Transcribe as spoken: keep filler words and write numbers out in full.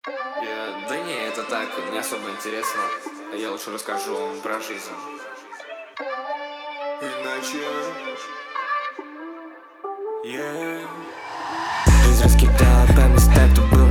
Я- Да не, это так, не особо интересно. Я лучше расскажу вам про жизнь. Иначе yeah. Жизнь раскидала по местам, кто был